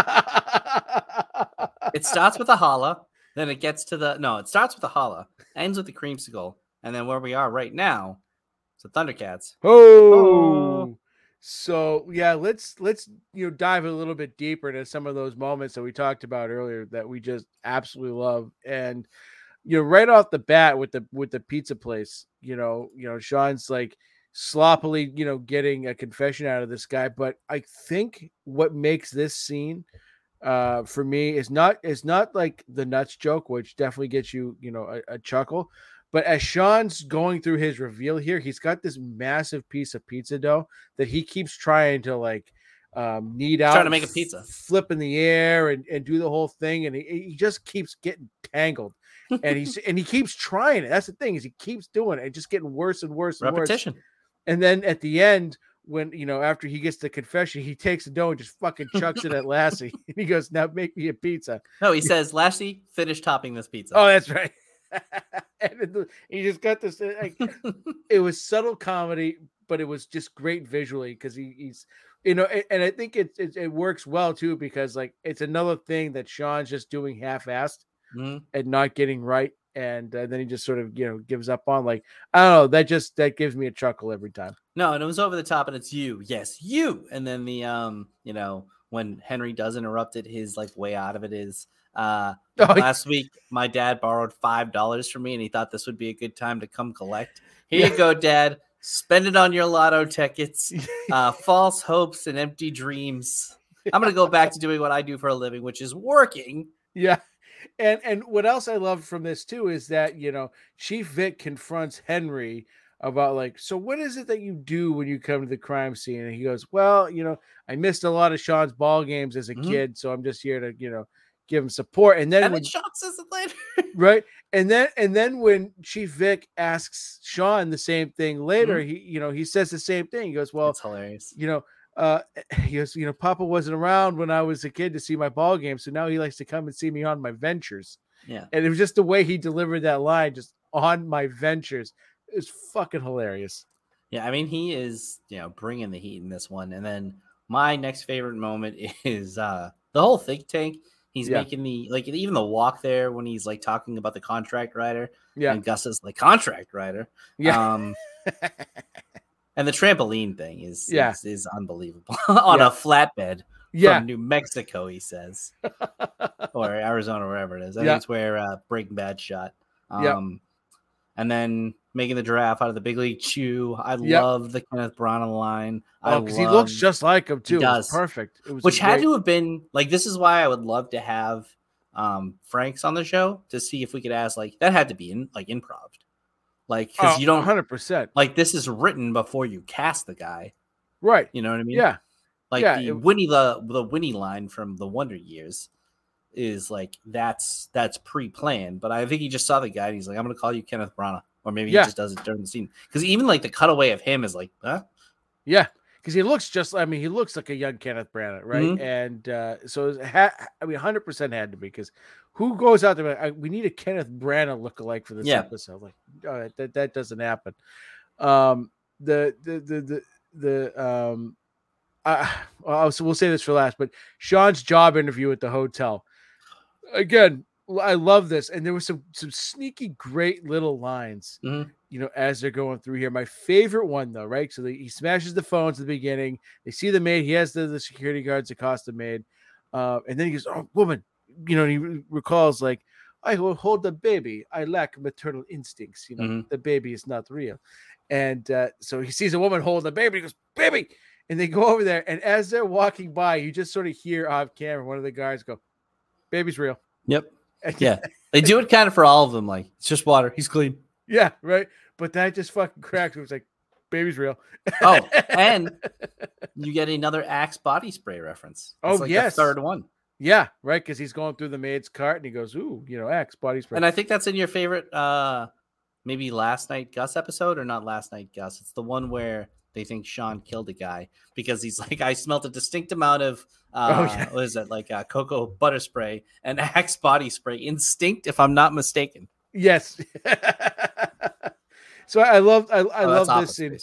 It starts with a holla, then it gets to it starts with a holla, ends with the creamsicle, and then where we are right now, it's the Thundercats. Oh. So yeah, let's dive a little bit deeper into some of those moments that we talked about earlier that we just absolutely love. And right off the bat with the pizza place, Sean's like sloppily, getting a confession out of this guy. But I think what makes this scene for me is not like the nuts joke, which definitely gets you, a chuckle. But as Sean's going through his reveal here, he's got this massive piece of pizza dough that he keeps trying to like knead out, trying to make a pizza, flip in the air and do the whole thing. And he just keeps getting tangled. And he keeps trying it. That's the thing, is he keeps doing it and just getting worse and worse and repetition. Worse. And then at the end, when after he gets the confession, he takes the dough and just fucking chucks it at Lassie. And he goes, "Now make me a pizza." No, he says, "Lassie, finish topping this pizza." Oh, that's right. And he just got this. It was subtle comedy, but it was just great visually because he's, and I think it works well too, because like it's another thing that Sean's just doing half-assed and not getting right, and then he just sort of gives up on. Like, I don't know, that gives me a chuckle every time. No, and it was over the top, and it's you, yes, you, and then the when Henry does interrupt it, his like way out of it is last week my dad borrowed $5 from me, and he thought this would be a good time to come collect. Here you go, Dad. Spend it on your lotto tickets, false hopes and empty dreams. I'm gonna go back to doing what I do for a living, which is working. Yeah. And what else I love from this too is that, Chief Vic confronts Henry about like, so what is it that you do when you come to the crime scene? And he goes, well, I missed a lot of Sean's ball games as a kid, so I'm just here to, give him support. And then when Sean says it later, right? And then when Chief Vic asks Sean the same thing later, he says the same thing. He goes, well, it's hilarious. He goes, Papa wasn't around when I was a kid to see my ball game, so now he likes to come and see me on my ventures. Yeah. And it was just the way he delivered that line, just on my ventures. It's fucking hilarious. Yeah, I mean, he is, bringing the heat in this one. And then my next favorite moment is the whole think tank. He's making even the walk there when he's like talking about the contract writer. Yeah. And Gus is like, contract writer. Yeah. And the trampoline thing is unbelievable on a flatbed from New Mexico, he says, or Arizona, wherever it is. I think it's where Breaking Bad shot. And then making the giraffe out of the Big League Chew. I love the Kenneth Branagh line. Oh, because he looks just like him too. It was perfect. It was had to have been like, this is why I would love to have Franks on the show to see if we could ask, like, that had to be improv. Like, because you don't 100%. Like, this is written before you cast the guy, right? You know what I mean? Yeah. Like the Winnie line from the Wonder Years is like that's pre-planned. But I think he just saw the guy and he's like, I'm gonna call you Kenneth Branagh, or maybe he just does it during the scene. Because even like the cutaway of him is like, huh? Yeah. Because he looks like a young Kenneth Branagh, right? Mm-hmm. And so 100% had to be, because who goes out there? We need a Kenneth Branagh lookalike for this episode. Like, that doesn't happen. So we'll say this for last, but Sean's job interview at the hotel. Again, I love this, and there was some sneaky, great little lines. As they're going through here. My favorite one, though, right? So he smashes the phones at the beginning. They see the maid. He has the security guards accost the maid. And then he goes, oh, woman. He recalls, like, I will hold the baby. I lack maternal instincts. The baby is not real. And so he sees a woman hold the baby. He goes, baby. And they go over there. And as they're walking by, you just sort of hear off camera one of the guys go, baby's real. Yep. Yeah. They do it kind of for all of them. Like, it's just water. He's clean. Yeah, right. But that just fucking cracked. It was like, Baby's real. Oh, and you get another Axe body spray reference. It's like the third one. Yeah, right. Because he's going through the maid's cart and he goes, "Ooh, Axe body spray." And I think that's in your favorite, maybe Last Night Gus episode, or not Last Night Gus. It's the one where they think Sean killed a guy because he's like, I smelled a distinct amount of what is it, like cocoa butter spray and Axe body spray. Instinct, if I'm not mistaken. Yes. So I love this scene.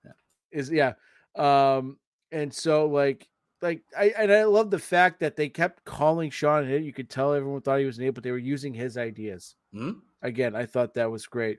And so like I love the fact that they kept calling Sean it. You could tell everyone thought he was an idiot, but they were using his ideas. Again, I thought that was great.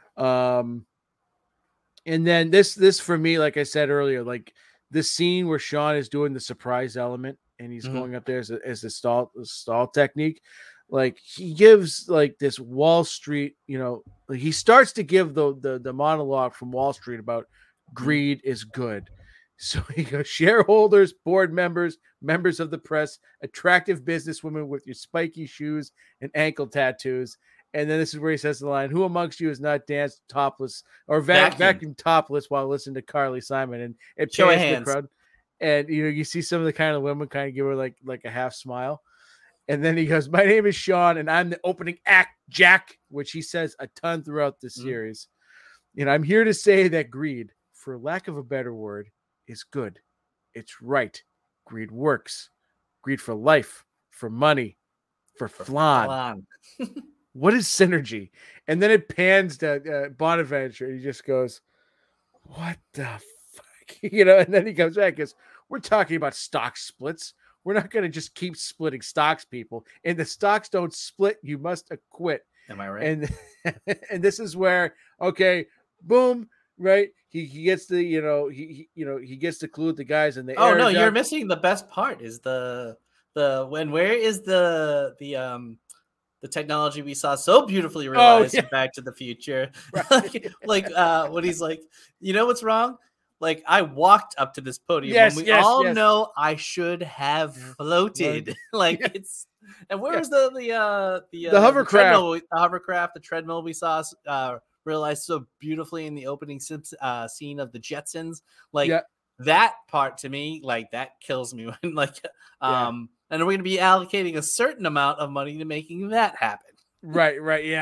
And then this for me, like I said earlier, like the scene where Sean is doing the surprise element and he's going up there as a stall technique. Like he gives like this Wall Street, he starts to give the monologue from Wall Street about greed is good. So he goes, shareholders, board members, members of the press, attractive businesswomen with your spiky shoes and ankle tattoos. And then this is where he says the line, who amongst you has not danced topless or vacuum topless while listening to Carly Simon? And it pans the crowd. And, you see some of the kind of women kind of give her like a half smile. And then he goes, my name is Sean and I'm the opening act, Jack, which he says a ton throughout the series. I'm here to say that greed, for lack of a better word, is good. It's right. Greed works. Greed for life, for money, for flan. What is synergy? And then it pans to Bonaventure. And he just goes, what the fuck? And then he comes back and goes, we're talking about stock splits. We're not going to just keep splitting stocks, people. And the stocks don't split. You must acquit. Am I right? And this is where, okay, boom, right? He gets the, he gets the clue with the guys in the air. Oh, no, you're missing the best part is where is the technology we saw so beautifully realized in Back to the Future. Right. like when he's like, what's wrong? Like, I walked up to this podium when we all know I should have floated. It's, and where's the hovercraft? The hovercraft, the treadmill we saw realized so beautifully in the opening scene of the Jetsons. That part to me, that kills me when and we're going to be allocating a certain amount of money to making that happen. Right.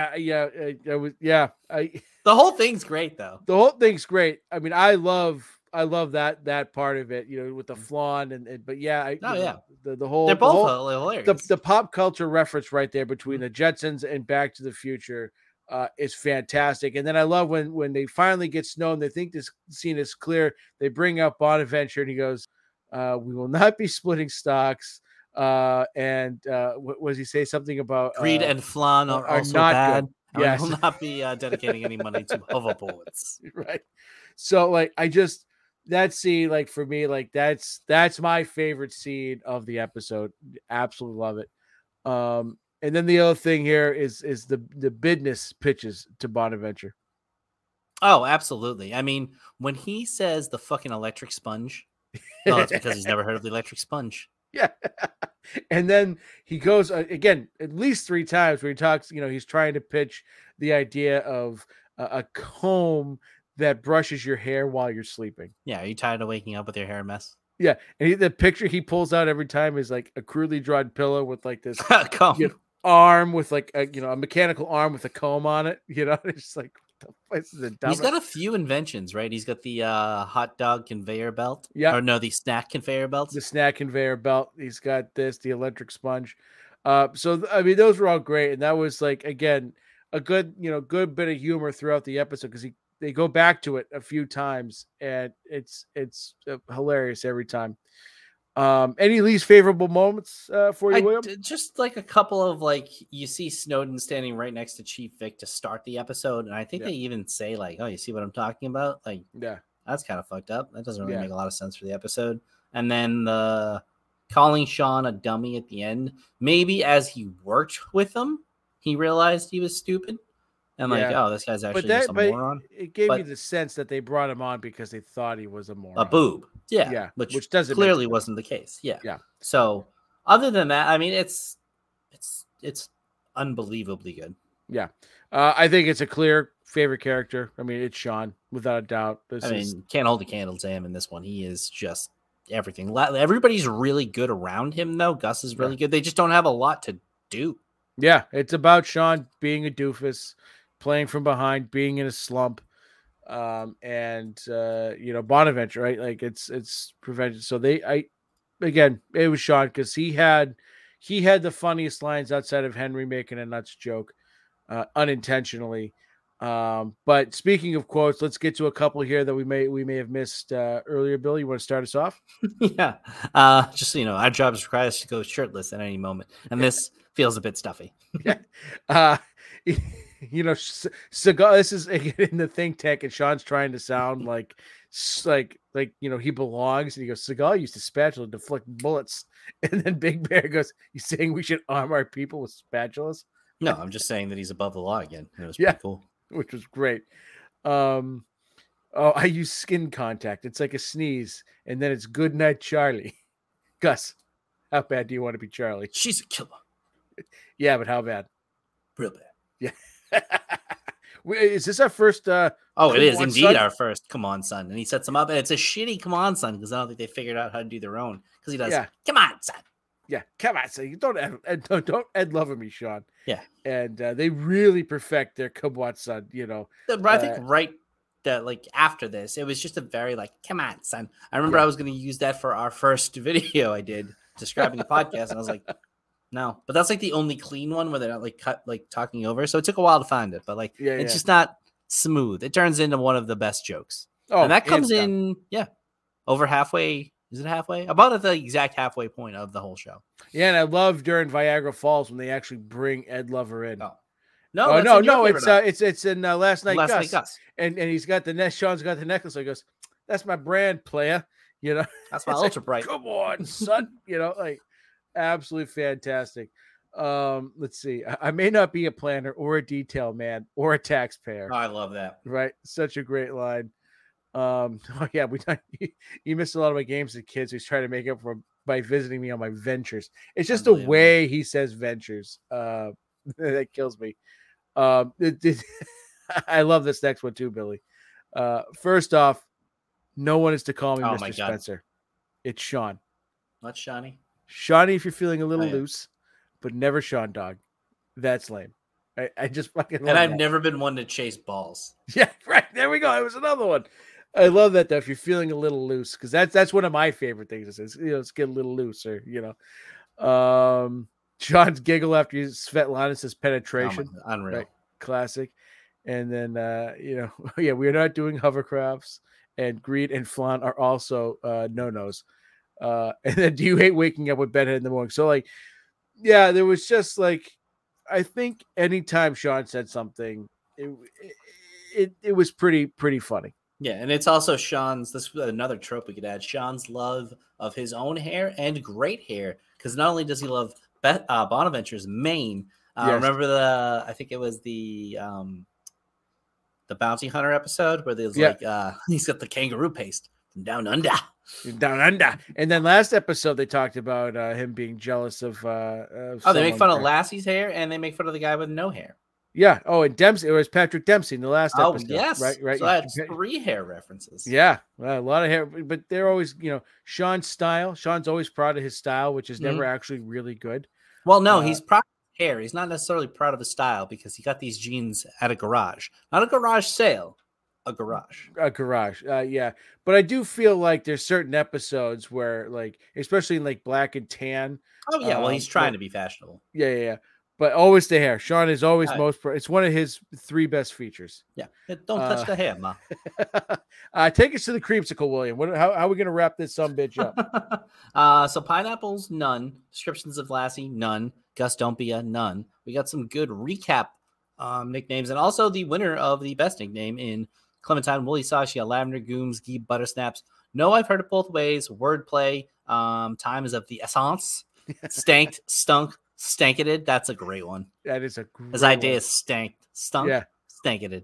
The whole thing's great, though. The whole thing's great. I mean, I love that part of it, with the flan but the whole, they're both hilarious. The pop culture reference right there between the Jetsons and Back to the Future is fantastic. And then I love when they finally get snow and they think this scene is clear. They bring up Bonaventure and he goes, we will not be splitting stocks. And what was he say? Something about greed and flan are also not bad. Good. Yes. I will not be dedicating any money to hoverboards. Right. So that scene, for me, that's my favorite scene of the episode. Absolutely love it. And then the other thing here is the business pitches to Bonaventure. Oh, absolutely. I mean, when he says the fucking electric sponge, it's because he's never heard of the electric sponge. Yeah. And then he goes again at least 3 times where he talks, he's trying to pitch the idea of a comb that brushes your hair while you're sleeping. Yeah. Are you tired of waking up with your hair a mess? Yeah. And the picture he pulls out every time is like a crudely drawn pillow with this comb. Arm with a mechanical arm with a comb on it. It's like, he's got a few inventions, right? He's got the hot dog conveyor belt. Yeah. Or no, the snack conveyor belt. The snack conveyor belt. He's got the electric sponge. So I mean, those were all great, and that was again a good bit of humor throughout the episode because they go back to it a few times, and it's hilarious every time. Any least favorable moments for you, William? Just a couple of you see Snowden standing right next to Chief Vic to start the episode, and I think they even say oh, you see what I'm talking about? That's kind of fucked up. That doesn't really make a lot of sense for the episode. And then the calling Sean a dummy at the end, maybe as he worked with him, he realized he was stupid. And oh, this guy's actually just a moron. It gave you the sense that they brought him on because they thought he was a moron. A boob. Yeah. Yeah. Which doesn't clearly wasn't the case. Yeah. Yeah. So other than that, I mean, it's unbelievably good. Yeah. I think it's a clear favorite character. I mean, it's Sean, without a doubt. Can't hold a candle to him in this one. He is just everything. Everybody's really good around him, though. Gus is really good. They just don't have a lot to do. Yeah, it's about Sean being a doofus, playing from behind, being in a slump. Bonaventure, right? Like it's prevented. So it was Sean because he had the funniest lines outside of Henry making a nuts joke, unintentionally. But speaking of quotes, let's get to a couple here that we may have missed earlier. Bill, you want to start us off? Yeah. Just our job is required us to go shirtless at any moment, and this feels a bit stuffy. Yeah. Seagal, this is in the think tank, and Sean's trying to sound like he belongs, and he goes, Seagal used to spatula deflect bullets, and then Big Bear goes, "You saying we should arm our people with spatulas?" No, I'm just saying that he's above the law again. It was pretty cool, which was great. I use skin contact. It's like a sneeze, and then it's good night, Charlie. Gus, how bad do you want to be Charlie? She's a killer. Yeah, but how bad? Real bad. Yeah. Is this our first? It is indeed our first Come On Son. And he sets them up, and it's a shitty Come On Son because I don't think they figured out how to do their own. Because he does, Come on, son. Yeah, come on, son. You don't Ed Lover me, Sean. Yeah, and they really perfect their Come On Son. But I think after this, it was just a very come on, son. I remember I was going to use that for our first video I did describing the podcast, and I was like, no. But that's the only clean one where they're not talking over. So it took a while to find it, but it's just not smooth. It turns into one of the best jokes. Oh, and that comes in, over halfway. Is it halfway? About at the exact halfway point of the whole show. Yeah, and I love during Viagra Falls when they actually bring Ed Lover in. Oh. No, it's in Last Night Gus. And he's got Sean's got the necklace. So he goes, "That's my brand, player." That's my Ultra Bright. Come on, son. Absolutely fantastic. Let's see. I may not be a planner or a detail man or a taxpayer. Oh, I love that. Right, such a great line. You missed a lot of my games as kids. He's trying to make up for by visiting me on my ventures. It's just the way he says ventures. That kills me. I love this next one too, Billy. First off, no one is to call me Mr. Spencer. It's Sean. Not Shawnee. Shawnee, if you're feeling a little loose, but never Sean Dog. That's lame. I just fucking love I've never been one to chase balls. Yeah, right. There we go. It was another one. I love that though. If you're feeling a little loose, because that's one of my favorite things. Is let's get a little looser. Sean's giggle after Svetlana says penetration. Unreal, right? Classic. And then we're not doing hovercrafts, and greed and flan are also no-nos. And then do you hate waking up with bedhead in the morning? So there was just I think anytime Sean said something, it was pretty funny. Yeah, and it's also Sean's. This is another trope we could add. Sean's love of his own hair and great hair, because not only does he love Bonaventure's mane. Yes. Remember I think it was the Bounty Hunter episode where there's he's got the kangaroo paste from down under. Down under. And then last episode they talked about him being jealous of they make fun of Lassie's hair, and they make fun of the guy with no hair. Yeah. Oh, and Dempsey. It was Patrick Dempsey in the last episode. Oh, yes. Right. So that's 3 hair references. Yeah. Well, a lot of hair, but they're always, Sean's style. Sean's always proud of his style, which is never actually really good. Well, no, he's proud of his hair. He's not necessarily proud of his style because he got these jeans at a garage. Not a garage sale, a garage. A garage. Yeah. But I do feel like there's certain episodes where, especially in Black and Tan. Oh, yeah. Well, he's trying to be fashionable. Yeah. But always the hair. Sean is always it's one of his 3 best features. Yeah. Don't touch the hair, Ma. Take us to the creamsicle, William. How are we going to wrap this sumbitch up? So pineapples, none. Descriptions of Lassie, none. Gus Don't Be a none. We got some good recap nicknames, and also the winner of the best nickname in Clementine, Woolly Sasha, Lavender, Gooms, Gee, Buttersnaps. No, I've heard it both ways. Wordplay. Time is of the essence. Stanked, stunk. Stanketed, that's a great one. That is a great His idea is stunk, stanketed.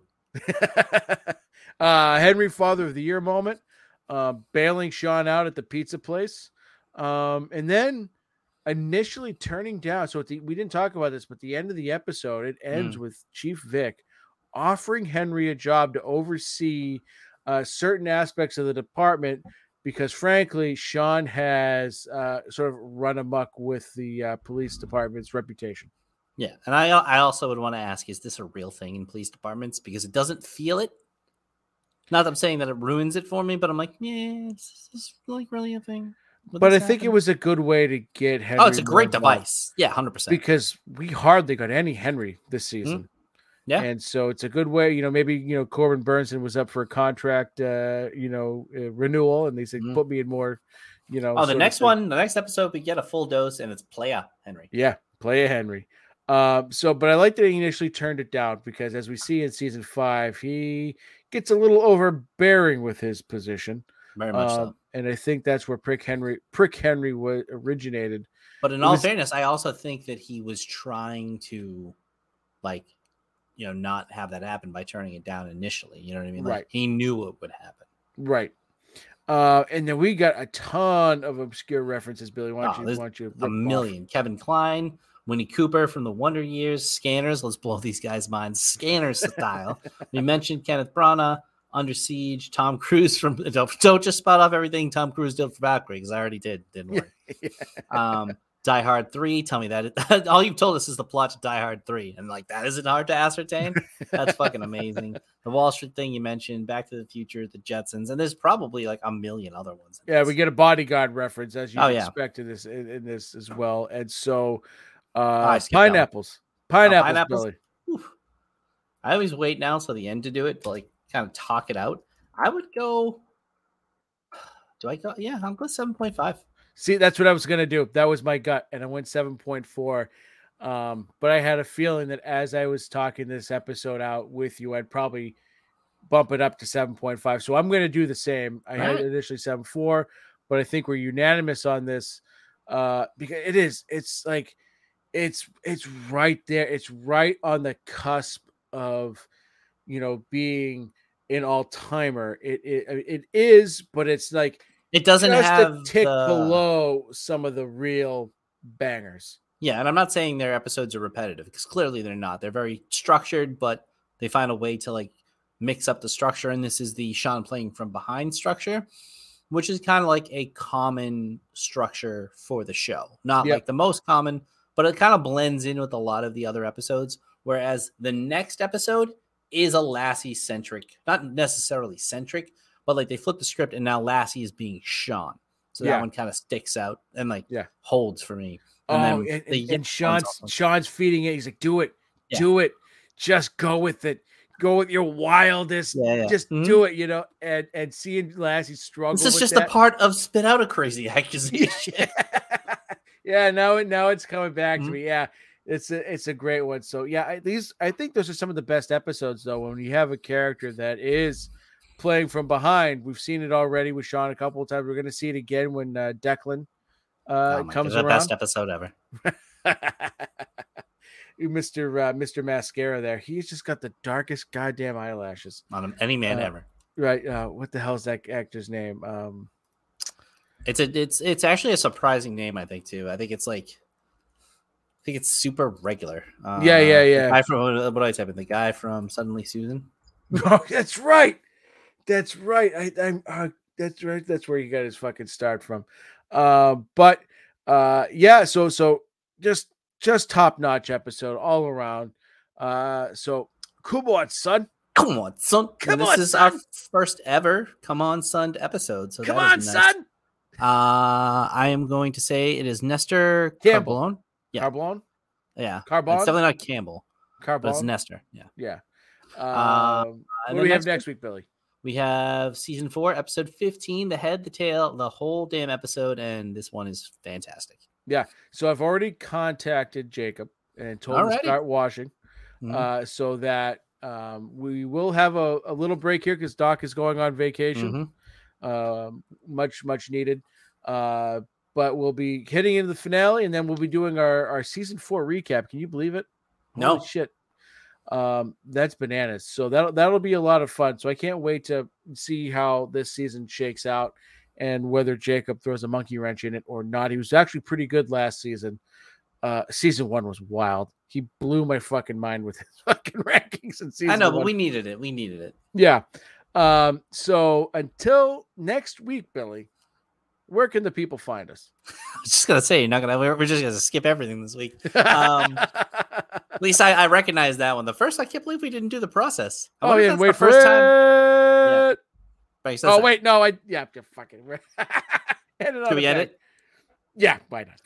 Henry Father of the Year moment, bailing Sean out at the pizza place. And then initially turning down. So we didn't talk about this, but the end of the episode, it ends with Chief Vic offering Henry a job to oversee certain aspects of the department because, frankly, Sean has sort of run amok with the police department's reputation. Yeah, and I also would want to ask, is this a real thing in police departments? Because it doesn't feel it. Not that I'm saying that it ruins it for me, but I'm like, yeah, it's like really a thing. But I think it was a good way to get Henry. Oh, it's a great device. Yeah, 100%. Because we hardly got any Henry this season. Mm-hmm. Yeah. And so it's a good way, maybe, Corbin Burnson was up for a contract, renewal, and they said, put me in more, Oh, the next episode, we get a full dose, and it's Playa Henry. Yeah, Playa Henry. But I like that he initially turned it down because, as we see in season 5, he gets a little overbearing with his position. Very much so. And I think that's where Prick Henry originated. But in all fairness, I also think that he was trying to, not have that happen by turning it down initially. You know what I mean? Right. He knew it would happen. Right. And then we got a ton of obscure references, Billy. Why don't you a million. Off? Kevin Kline, Winnie Cooper from the Wonder Years, Scanners. Let's blow these guys' minds. Scanners style. We mentioned Kenneth Branagh, Under Siege, Tom Cruise from. Don't just spot off everything Tom Cruise did for Valkyrie because I already did. Didn't work. Yeah. Die Hard 3. Tell me that all you've told us is the plot to Die Hard 3, and that isn't hard to ascertain. That's fucking amazing. The Wall Street thing you mentioned, Back to the Future, the Jetsons, and there's probably a million other ones. Yeah, we get a Bodyguard reference as you expect in this as well, and so pineapples, Billy. Oof. I always wait now till the end to do it to kind of talk it out. I would go. Do I go? Yeah, I'll go 7.5. See, that's what I was going to do. That was my gut, and I went 7.4. But I had a feeling that as I was talking this episode out with you, I'd probably bump it up to 7.5. So I'm going to do the same. I had initially 7.4, but I think we're unanimous on this because it's right there. It's right on the cusp of, being an all-timer. It is, but it's it doesn't have a tick below some of the real bangers. Yeah, and I'm not saying their episodes are repetitive because clearly they're not. They're very structured, but they find a way to mix up the structure. And this is the Sean playing from behind structure, which is kind of like a common structure for the show. Not the most common, but it kind of blends in with a lot of the other episodes. Whereas the next episode is a Lassie-centric, not necessarily centric, but they flip the script and now Lassie is being Sean. So that one kind of sticks out and holds for me. And Sean's feeding it. He's like, do it, do it. Just go with it. Go with your wildest. Just do it, and seeing Lassie struggle. This is just a part of Spit Out a Crazy Accusation. Yeah, now it's coming back to me. Yeah. It's a great one. So I think those are some of the best episodes though, when you have a character that is playing from behind. We've seen it already with Sean a couple of times. We're going to see it again when Declan comes around. The best episode ever. Mr. Mascara there. He's just got the darkest goddamn eyelashes on any man ever. Right. What the hell's that actor's name? It's actually a surprising name, I think too. I think it's it's super regular. Yeah. The guy from, what do I type in? The guy from Suddenly Susan. Oh, that's right. That's right. That's right. That's where he got his fucking start from. So just top notch episode all around. So come on, son. Come on, son. This is our first ever Come On, Son episode. So come on, son. I am going to say it is Nestor Carbone. Yeah. Carbone? Yeah. Carbone? It's definitely not Campbell. Carbone? But it's Nestor. Yeah. Yeah. What do we have next week, Billy? We have season 4, episode 15, the head, the tail, the whole damn episode, and this one is fantastic. Yeah. So I've already contacted Jacob and told him to start washing, so that we will have a little break here because Doc is going on vacation, much needed. But we'll be hitting into the finale, and then we'll be doing our season 4 recap. Can you believe it? No. Holy shit. That's bananas. So that'll be a lot of fun. So I can't wait to see how this season shakes out. and whether Jacob throws a monkey wrench in it or not. He was actually pretty good last season. Season 1 was wild. He blew my fucking mind with his fucking rankings in season 1. I know, but we needed it. We needed it. Yeah. So until next week, Billy, where can the people find us? I was just gonna say we're just gonna skip everything this week. At least I recognize that one. The first, I can't believe we didn't do the process. Wait for it. Yeah. Oh wait, no, fucking. Can we end it? Yeah, why not?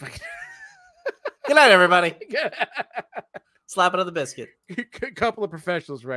Good night, everybody. Slap another biscuit. A couple of professionals, right?